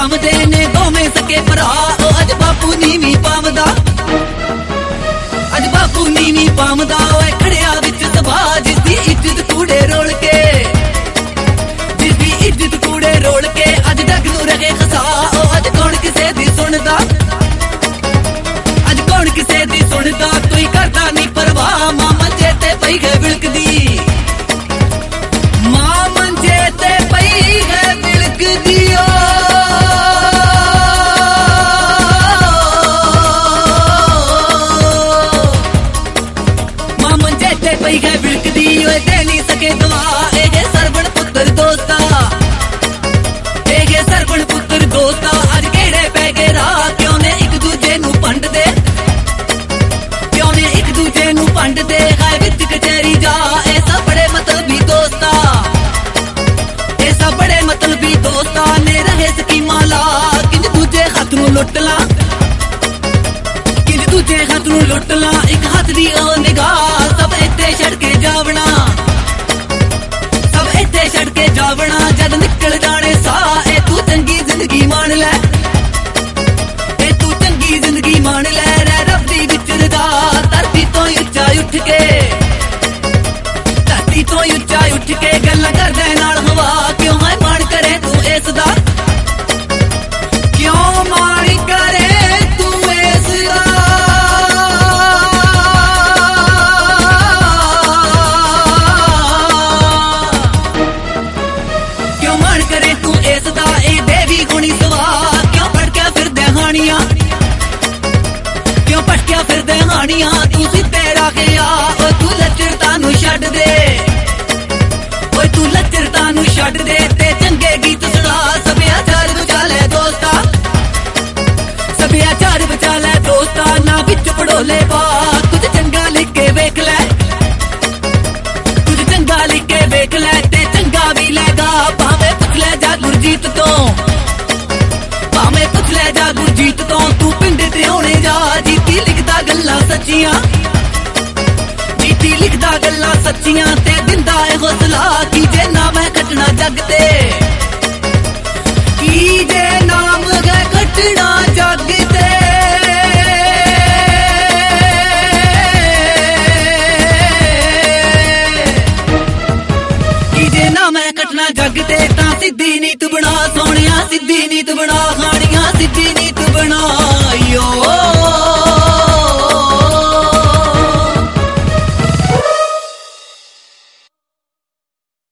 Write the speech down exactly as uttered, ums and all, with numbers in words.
पावदे ने दोवें सके भरा ओ अज बापू नीवी पावदा अज बापू नीवी पावदा ओए खड़िया विच सभा जिसदी इज्जत कूड़े रोल के जिसदी इज्जत कूड़े रोल के अज जग नूं रखे खसा ओ अज कौन किसे दी सुनदा अज कौन किसे दी सुनदा कोई करदा नहीं परवाह मां मंजे ते पई गए बिलकदी मां मंजे ते पई गए बिलकदी ओ मां मंजे ते पई गए बिलकदी ओए दे नहीं सके दुआ ए सरवण पुत्र दोस्ता ए सरवण पुत्र दोस्ता अज केड़े पै गए राह क्यों ने एक दूजे नूं पंड दे क्यों ने एक दूजे नूं पंड दे हाय विच कचहरी जा ऐसा बड़े मतलबी दोस्ता ऐसा बड़े मतलबी दोस्ता ने रहे स्कीमा ला किंज दूजे हथ नूं लुट ला किंज दूजे हथ नूं लुट ला एक हथ दी ओ निगाह सब इत्थे छड़ के जावना सब इत्थे छड़ के जावना जद निकल जाने सा ए तू चंगी जिंदगी मान लै ए तू चंगी जिंदगी मान लै रै रब दी विच रजा धरती तो उच्चा उठ के धरती तो उच्चा उठ के गल्लां करदे नाल हवा क्यों है मान करे तू इस दा क्यों मान करे तू इस दा क्यों मान करे तू इस दा ए देवी गुणी सवा क्यों भटकिया फिरदे हानियां क्यों भटकिया फिरदे हानियां तू सिद्धे राखे आ ओ तू लचरता नूं छड्ड दे ओए तू लचरता नूं छड्ड दे ते चंगे गीत सुना सभ्याचार बचा लै दोस्ता सभ्याचार बचा लै दोस्ता ना विच पड़ोले पा कुछ चंगा लिख के वेख लै कुछ चंगा लिख के वेख लै ते चंगा भी लैगा भावें पुछ लै जा गुरजीत तो भावें पुछ लै जा गुरजीत तो तू पिंड ते होने जा जीती लिखदा गल्लां सच्चियां जीती लिखदा गल्लां सच्चियां ते दिंदा ए हौसला की जे ना मैं खटना जग ते